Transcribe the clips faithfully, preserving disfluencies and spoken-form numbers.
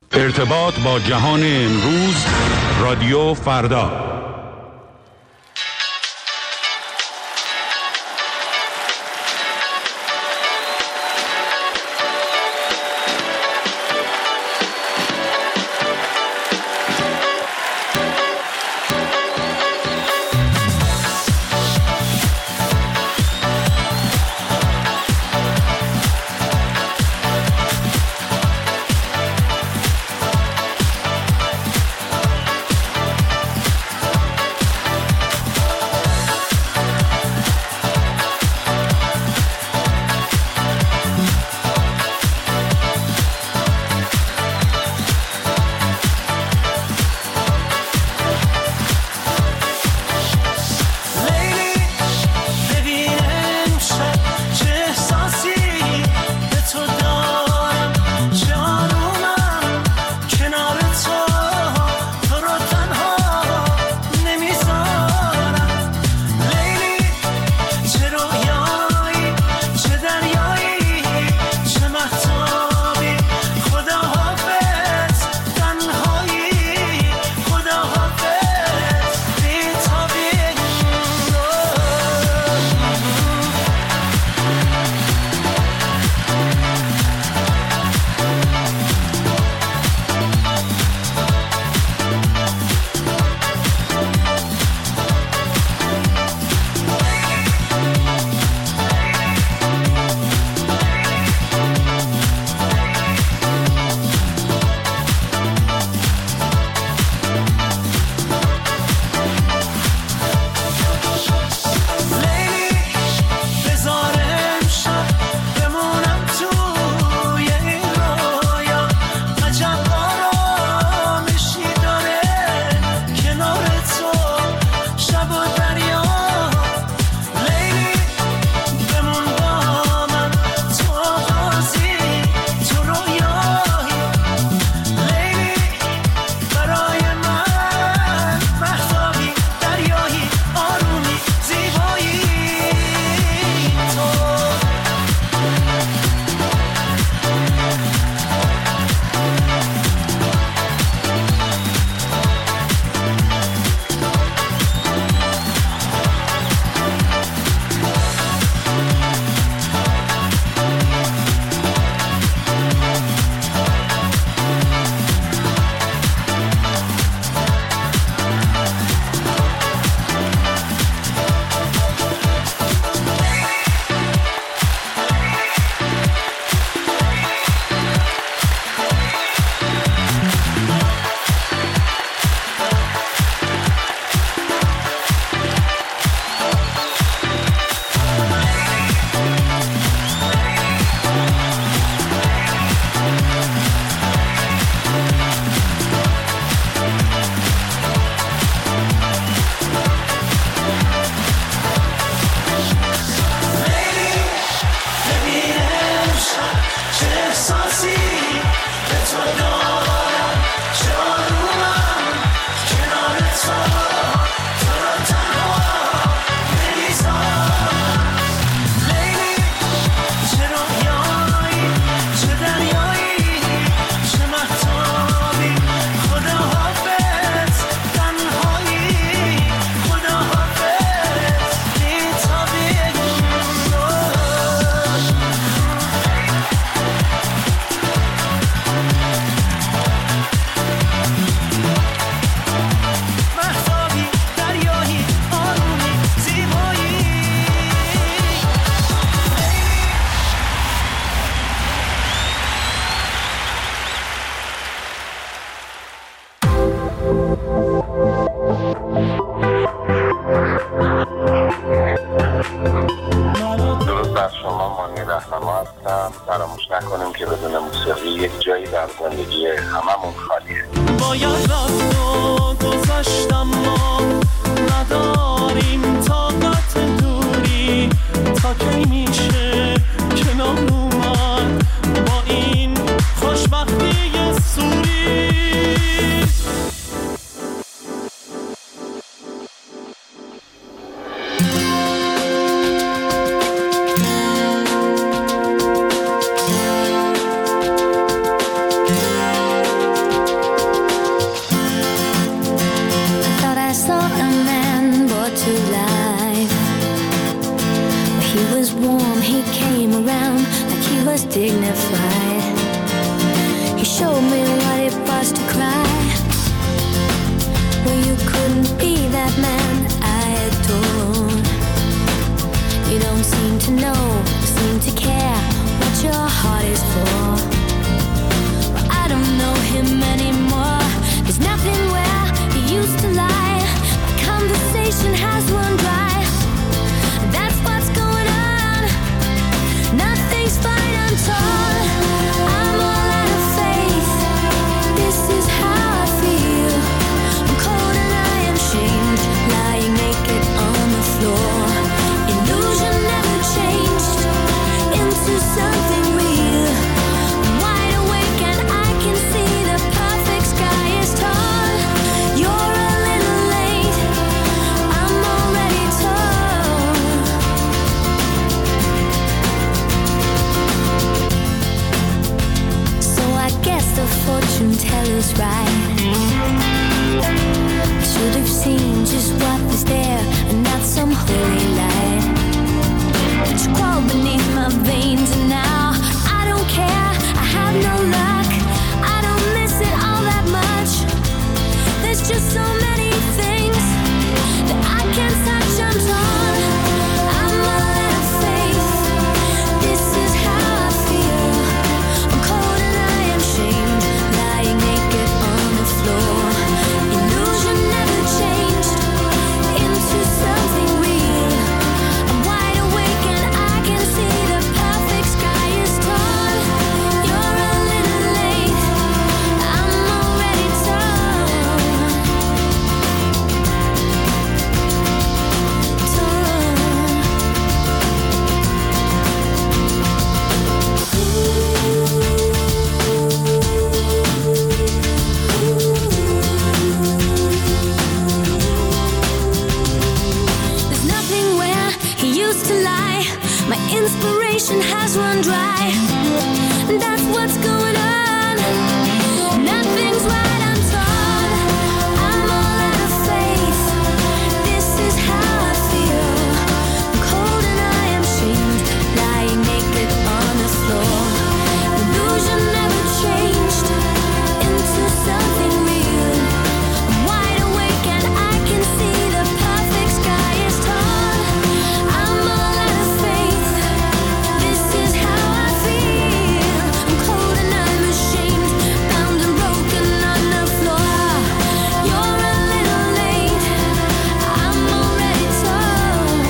ارتباط با جهان امروز، رادیو فردا. فراموش نکنیم که بدون موسیقی یک جایی در زندگی هممون خالیه. باید رفت و گذاشتم ما نداریم طاقت دوری تا کی میشه کنار اومد با این خوشبختی سوری. showed me what it was to cry. Well, you couldn't be that man I adored. You don't seem to know, seem to care what your heart is for. Well, I don't know him anymore. There's nothing where he used to lie. My conversation has run dry. That's what's going on. Nothing's fine, I'm torn. I'm all out of faith. This is how I feel. I'm cold and I am shamed, lying naked on the floor. Illusion never changed into something real. I'm wide awake and I can see the perfect sky is tall. You're a little late, I'm already torn. So I guess the fortune teller's right. I should have seen just what was there and not some holy light. It's crawled beneath my veins and now I don't care, I have no luck. I don't miss it all that much. There's just so many things that I can't touch, I'm torn. I'm all out of faith. This is how I feel. I'm cold and I am shamed, lying naked on the floor. Illusion never changed into something real. I'm wide awake and I can see the perfect sky is tall. You're a little late, I'm already torn. There's nothing where he used to lie. My inspiration has run dry. That's what's going on. Nothing's right, I'm torn. I'm all out of faith. This is how I feel. I'm cold and I am shamed, lying naked on the floor. Illusion never changed into something real. I'm wide awake and I can see the perfect sky is tall. I'm all out of faith. This is how I feel. I'm cold and I'm ashamed, bound and broken on the floor. You're a little late, I'm already torn.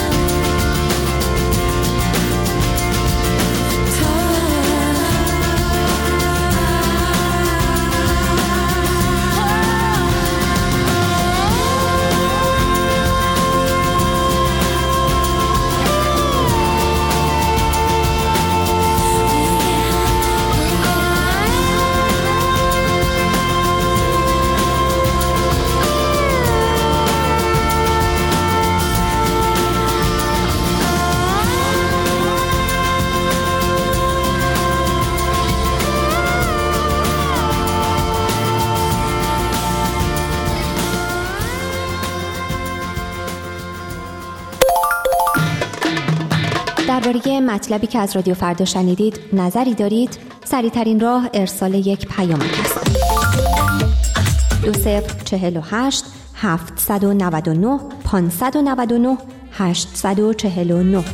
درباره مطلبی که از رادیو فردا شنیدید نظری دارید؟ سریع‌ترین راه ارسال یک پیام است. دو صفر چهل و هشت هفتصد و نود و نه پانصد و نود و نه هشتصد و چهل و نه.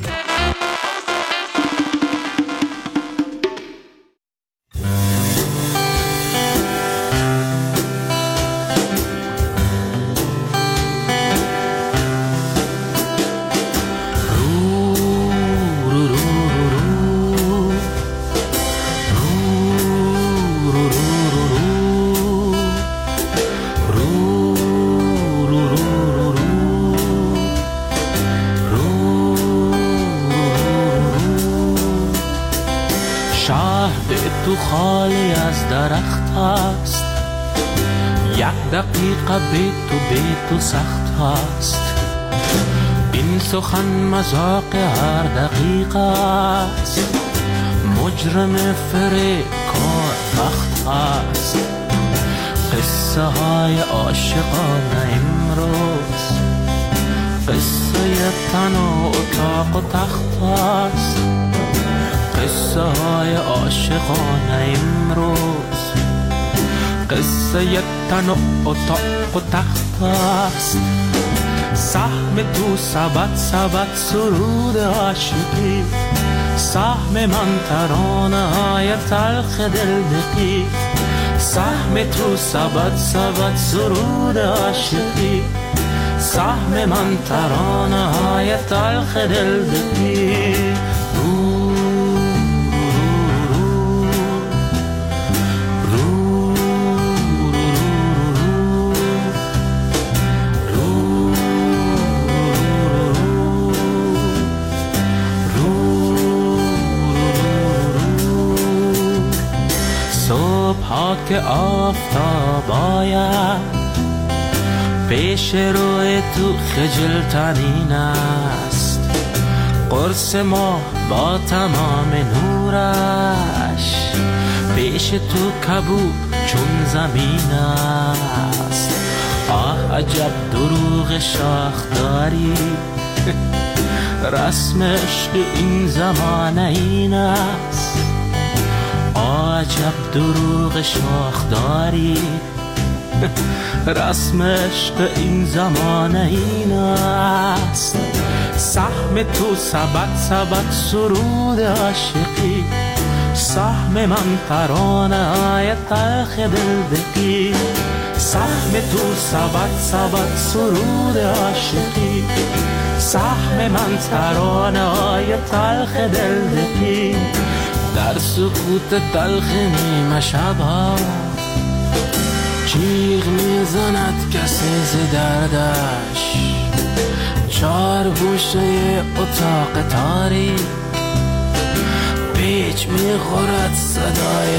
تو خالی از درخت است، یک دقیقه بی تو بی تو سخت است. این سخن مذاق هر دقیقه است، مجرم فریب کار بخت است. قصه های عاشقانه امروز قصه تن و اتاق و تخت است. قصه های عاشقانه امروز قصه تن و اتاق و تخت است، سهم تو سبد سبد سرود عاشقی، سهم من ترانه های تلخ دل دقی، سهم تو سبد سبد سرود عاشقی، سهم من ترانه های تلخ دل دقی. که آفتاب آید پیش روی تو خجلترین است، قرص ما با تمام نورش پیش تو کبوب چون زمین است. آه عجب دروغ شاخ داری، رسم عشق این زمانه این است. عجب دروغ شاخ داری، رسم عشق این زمانه این است. سهم تو سبد سبد سرود عاشقی، سهم من ترانه های تلخ دل دقی، سهم تو سبد سبد سرود عاشقی، سهم من ترانه های تلخ دل دقی. در سکوت تلخ نیمه شبها جیغ میزند کسی ز دردش، چار گوشه اتاق تاریک پیچ میخورد صدای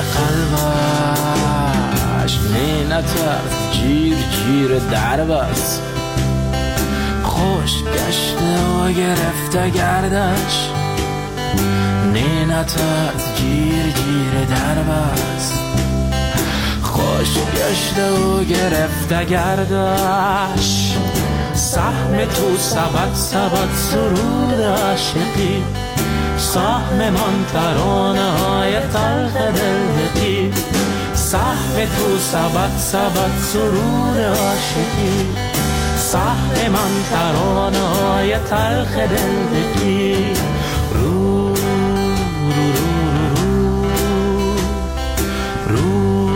قلبش. نه نترس جیر جیر درب است، خوش گشته و گرفته گردش. نه نترس جیر جیر درب است، خوش گشته و گرفته گردش. سهم تو سبد سبد سرود عاشقی، سهم من ترانه های تلخ دلدقی، سهم تو سبد سبد سرود عاشقی، سهم من ترانه های تلخ دلدقی. رو رو رو رو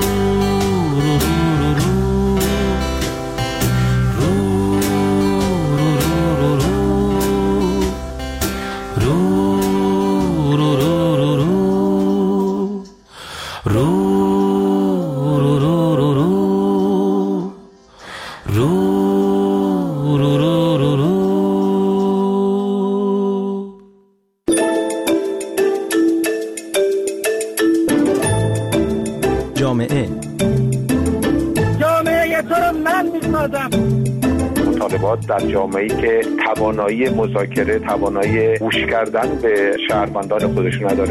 جامعه جامعه تو رو من میسازم. مطالبات در جامعه‌ای که توانایی مذاکره، توانایی گوش کردن به شهروندان خودش نداره.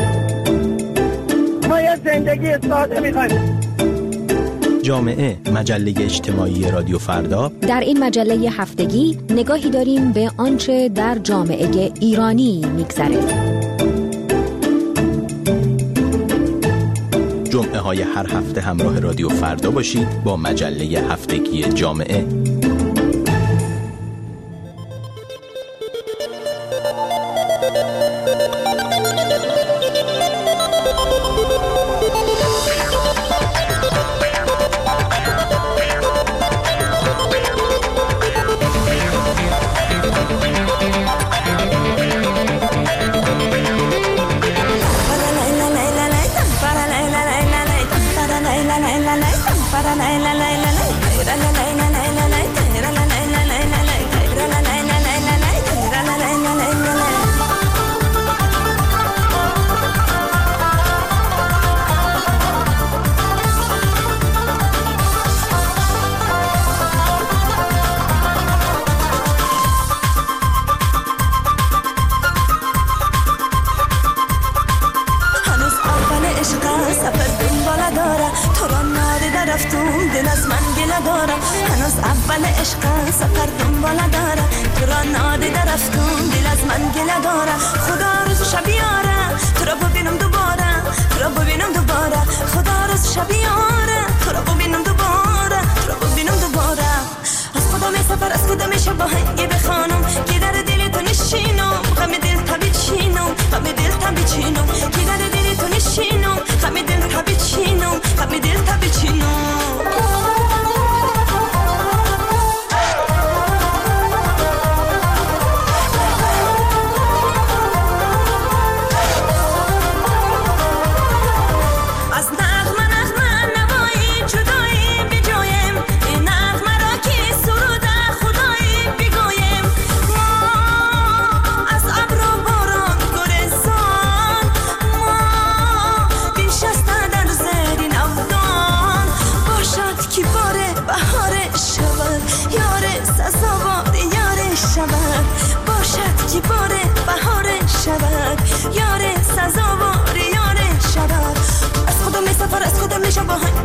ما یه زندگی ساده میخوایم. جامعه، مجله اجتماعی رادیو فردا. در این مجله هفتگی نگاهی داریم به آنچه در جامعه ایرانی میگذره. جمعه های هر هفته همراه رادیو فردا باشید با مجله هفتگی جامعه.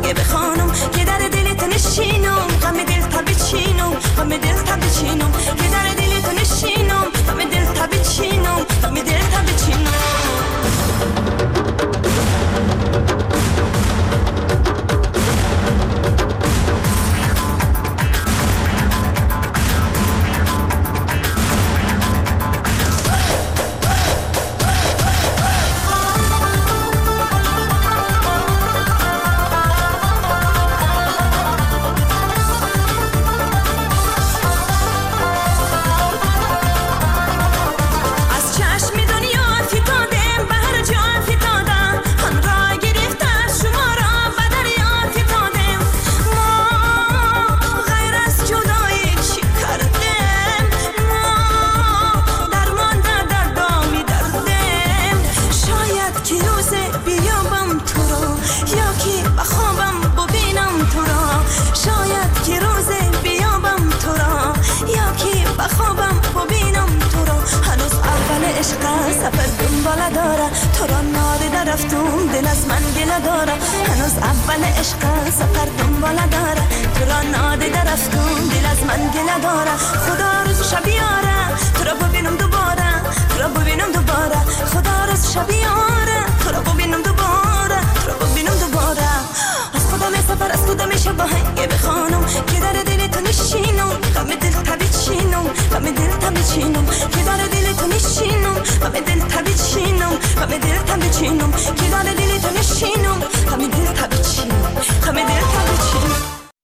بهنگ بخوانم که در دلت نشینم غم دل تا بچینم غم دل تا بچینم که در دلت نشینم غم دل تا بچینم غم دل تا بچینم سفر دنباله داره تو را نادیده رفتم دل از من گله داره هنوز اول عشق سفر دنباله داره تو را نادیده رفتم دل از من گله داره خدا روز شب یاره تو را ببینم دوباره تو را ببینم دوباره خدا روز شب یاره تو را ببینم دوباره تو را ببینم دوباره از خودم سفر از خودم شب بهنگ بخوانم که در دل تو نشینم غم دل تا بچینم غم دل تا بچینم که در دل تو نشینم غم دل تا بچینم غم دل تا بچینم که در دل تو نشینم غم دل تا بچینم غم دل تا بچینم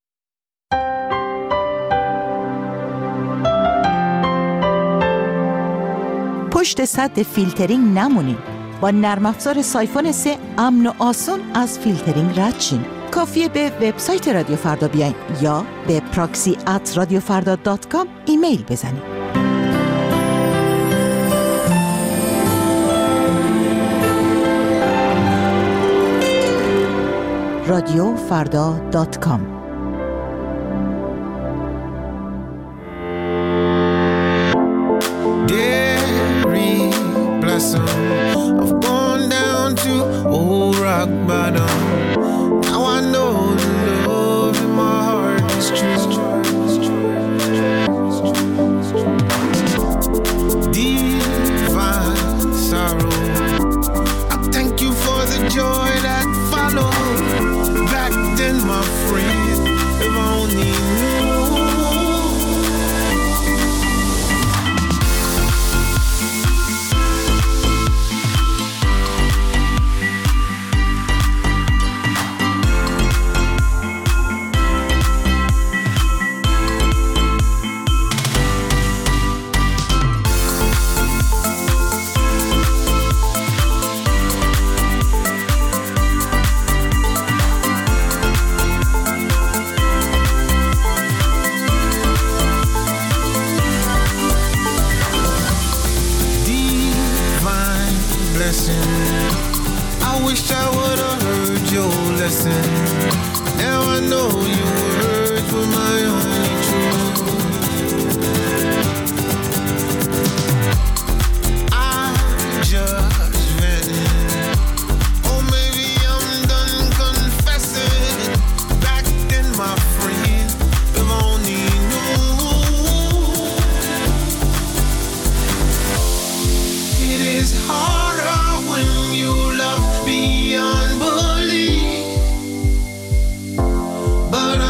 پشت سد فیلترینگ نمونین. با نرم افزار سایفون سه امن و آسون از فیلترینگ رد شین. کافیه به وبسایت رادیو فردا بیاین یا به پراکسی ات رادیو فردا دات کام ایمیل بزنید. رادیو فردا دات کام. I've gone down to old rock bottom. Now I know the love in my heart is true. Divine sorrow, I thank you for the joy that followed. Back then, my friend, if I only knew. I wish I would have heard your lesson. Now I know your words were my only truth. I just vented. Oh, maybe I'm done confessing. Back then, my friend, if only knew. It is harder when you love beyond belief, but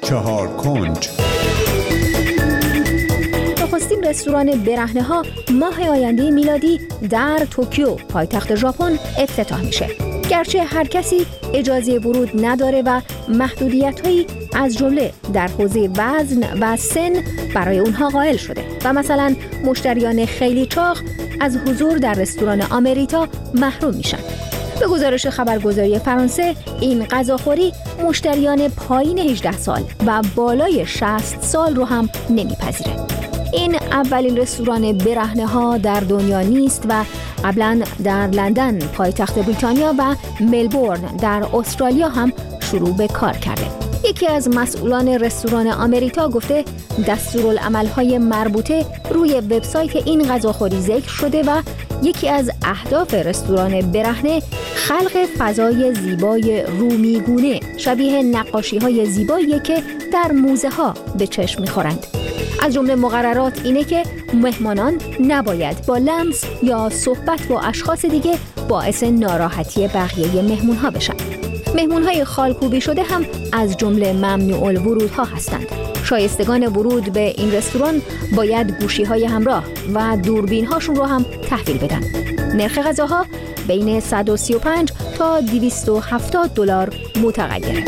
چهار کنج. نخستین رستوران برهنه‌ها ماه آینده میلادی در توکیو پایتخت ژاپن افتتاح میشه. گرچه هر کسی اجازه ورود نداره و محدودیت‌هایی از جمله در حوزه وزن و سن برای اونها قائل شده و مثلا مشتریان خیلی چاق از حضور در رستوران آمریتا محروم میشن. به گزارش خبرگزاری فرانسه این غذاخوری مشتریان پایین هجده سال و بالای شصت سال رو هم نمیپذیره. این اولین رستوران برهنه‌ها در دنیا نیست و قبلا در لندن پایتخت بریتانیا و ملبورن در استرالیا هم شروع به کار کرده. یکی از مسئولان رستوران آمریتا گفته دستورالعمل‌های مربوطه روی وبسایت این غذاخوری ذکر شده و یکی از اهداف رستوران برهنه خلق فضای زیبای رومیگونه شبیه نقاشی‌های زیبایی که در موزه‌ها به چشم می‌خورند. از جمله مقررات اینه که مهمانان نباید با لمس یا صحبت با اشخاص دیگه باعث ناراحتی بقیه مهمون‌ها بشن. مهمون‌های خالکوبی شده هم از جمله ممنوع الورودها هستند. شایستگان ورود به این رستوران باید گوشی‌های همراه و دوربین‌هاشون رو هم تحویل بدن. نرخ غذاها بین صد و سی و پنج تا دویست و هفتاد دلار متغیره.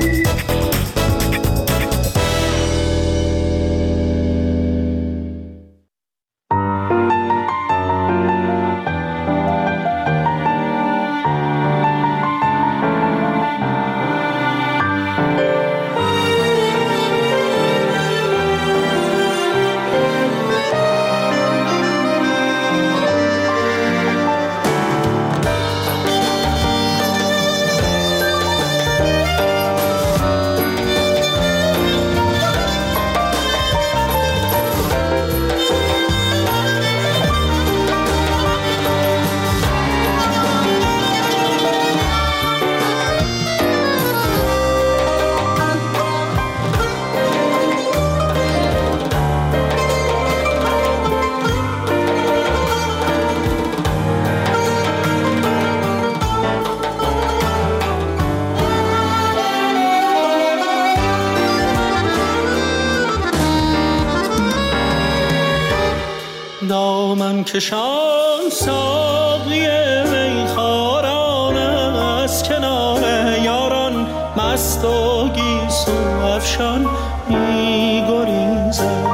دامن کشان ساقی میخواران از کنار یاران مست و گیسو افشان میگریزد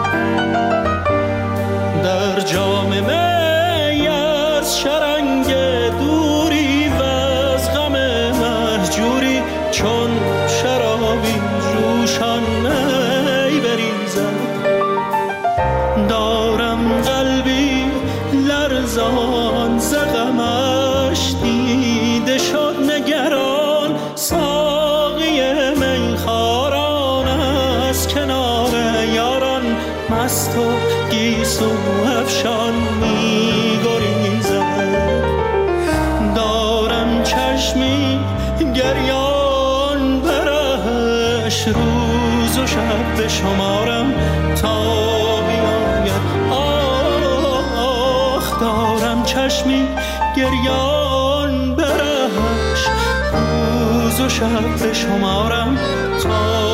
در جام می از شرنگ دوری و از غم مهجوری چون شرابی جوشان می بریزد دارم قلبی لرزان ز غمش دیده شد نگران ساقی میخواران از کنار یاران مست و گیسو افشان میگریزد دارم چشمی گریان برش روز و شب به شمارم تا دارم چشمی گریان برش روز و شب به شمارم تا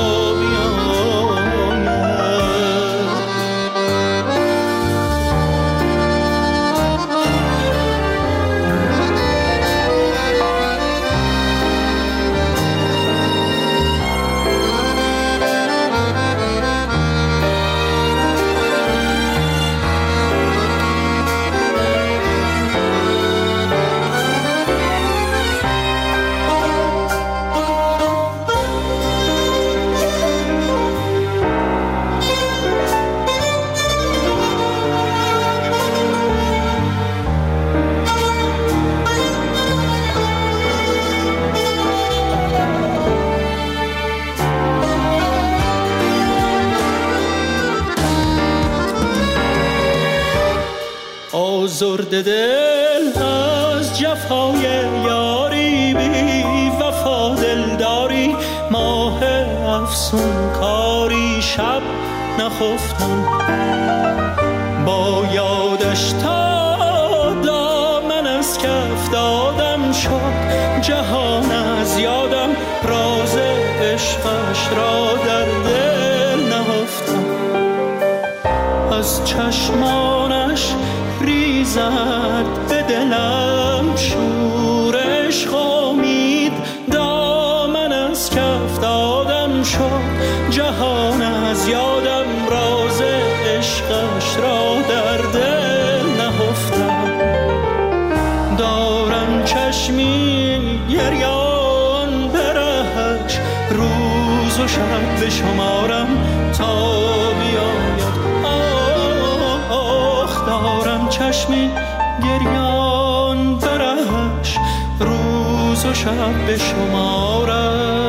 آزرده دل از جفای یاری بی وفا دلداری ماه افسون کاری شب نخفتم با یادش تا دامن از کف دادم شد جهان از یادم راز عشقش را در دل روز و شب به شمارم تا بیاید. آخ دارم چشمی گریان برش، روز و شب به شمارم.